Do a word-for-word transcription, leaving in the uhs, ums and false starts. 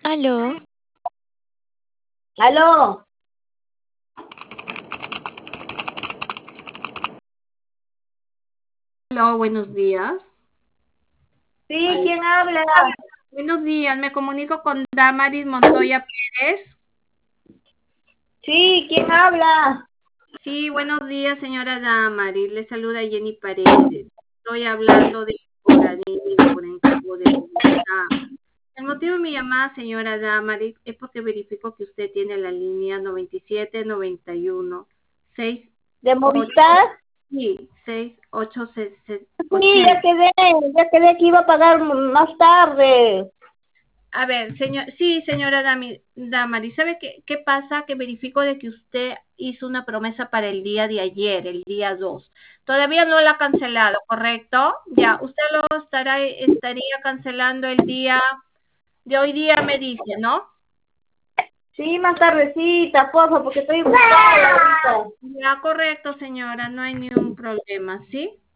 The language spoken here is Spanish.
Aló, Aló, Hola, buenos días. sí, Al- ¿quién habla? Buenos días, me comunico con Damaris Montoya Pérez. Sí, ¿quién habla? Sí, buenos días, señora Damaris. Le saluda Jenny Paredes. Estoy hablando de organismo por encargo de Bogotá. El motivo de mi llamada, señora Damaris, es porque verifico que usted tiene la línea noventa y siete noventa y uno seis ¿De ocho Movistar? sí, seis ocho Sí, ya ochenta. quedé, ya quedé que iba a pagar m- más tarde. A ver, señor, sí, señora Dami- Damari, ¿sabe qué, qué pasa? Que verifico de que usted hizo una promesa para el día de ayer, el día dos. Todavía no la ha cancelado, ¿correcto? Ya, usted lo estará, estaría cancelando el día de hoy día, me dice, ¿no? Sí, más tardecita, porfa, porque estoy ocupada ahorita. Ya, correcto, señora, no hay ningún problema, ¿sí?